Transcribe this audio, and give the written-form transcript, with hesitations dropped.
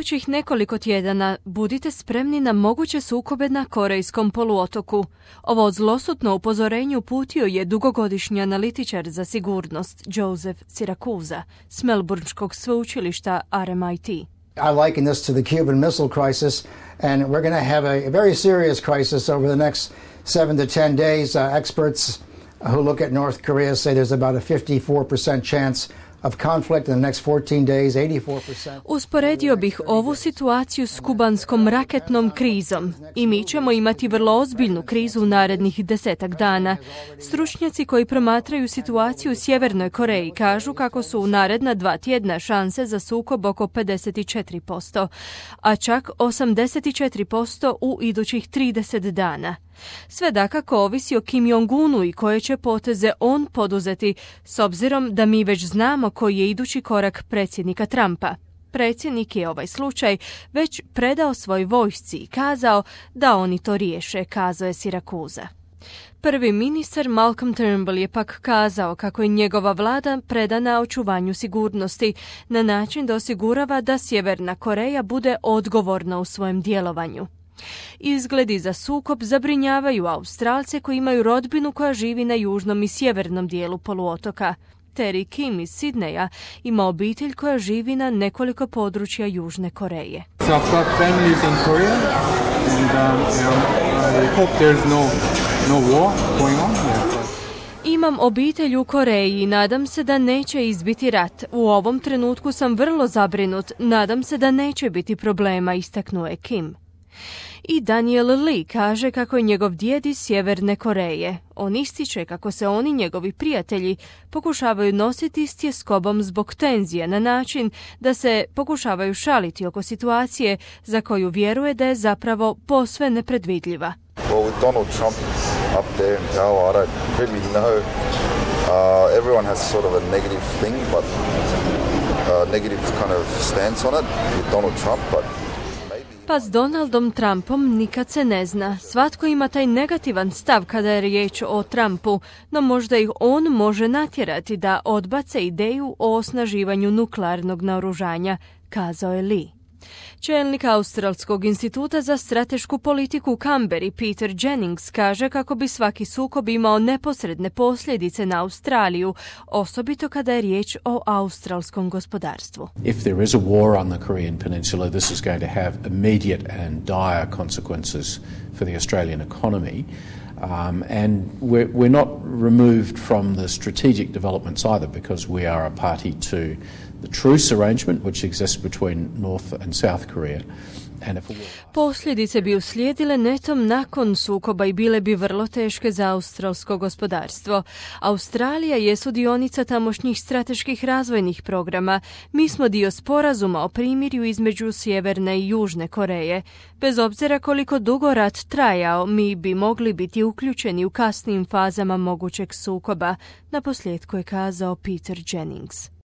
idućih nekoliko tjedana budite spremni na moguće sukobe na Korejskom poluotoku. Ovo zlosutno upozorenje uputio je dugogodišnji analitičar za sigurnost Joseph Siracusa s Melbourneškog sveučilišta RMIT. I liken this to the Cuban Missile Crisis, and we're going to have a very serious crisis over the next 7 to 10 days. Experts who look at North Korea say there's about a 54% chance of conflict in the next 14 days, 84%. Usporedio bih ovu situaciju s kubanskom raketnom krizom i mi ćemo imati vrlo ozbiljnu krizu u narednih 10 dana. Stručnjaci koji promatraju situaciju u Sjevernoj Koreji kažu kako su u naredna 2 tjedna šanse za sukob oko 54%, a čak 84% u idućih 30 dana. Sve dakako ovisi o Kim Jong-unu i koje će poteze on poduzeti, s obzirom da mi već znamo koji je idući korak predsjednika Trumpa. Predsjednik je ovaj slučaj već predao svoj vojsci i kazao da oni to riješe, kazao je Siracusa. Prvi ministar Malcolm Turnbull je pak kazao kako je njegova vlada predana očuvanju sigurnosti na način da osigurava da Sjeverna Koreja bude odgovorna u svojem djelovanju. Izgledi za sukob zabrinjavaju Australce koji imaju rodbinu koja živi na južnom i sjevernom dijelu poluotoka. Terry Kim iz Sidneja ima obitelj koja živi na nekoliko područja Južne Koreje. So I've got families in Korea and I hope there's no war going on. Imam obitelj u Koreji i nadam se da neće izbiti rat. U ovom trenutku sam vrlo zabrinut. Nadam se da neće biti problema, istaknuo je Kim. I Daniel Lee kaže kako je njegov djed iz Sjeverne Koreje. On ističe kako se oni, njegovi prijatelji, pokušavaju nositi s tjeskobom zbog tenzije na način da se pokušavaju šaliti oko situacije za koju vjeruje da je zapravo posve nepredvidljiva. Well, with Donald Trump up there in power, I don't really know. Everyone has sort of a negative thing, but negative kind of stance on it with Donald Trump, but Pa s Donaldom Trumpom nikad se ne zna. Svatko ima taj negativan stav kada je riječ o Trumpu, no možda ih on može natjerati da odbace ideju o osnaživanju nuklearnog naoružanja, kazao je Lee. Čelnik Australskog instituta za stratešku politiku u Canberri, Peter Jennings, kaže kako bi svaki sukob imao neposredne posljedice na Australiju, osobito kada je riječ o australskom gospodarstvu. If there is a war on the Korean Peninsula, this is going to have immediate and dire consequences for the Australian economy. And we're not removed from the strategic developments either, because we are a party to the truce arrangement which exists between North and South Korea. Posljedice bi uslijedile netom nakon sukoba i bile bi vrlo teške za australsko gospodarstvo. Australija je sudionica tamošnjih strateških razvojnih programa. Mi smo dio sporazuma o primirju između Sjeverne i Južne Koreje. Bez obzira koliko dugo rat trajao, mi bi mogli biti uključeni u kasnim fazama mogućeg sukoba, naposljetku je kazao Peter Jennings.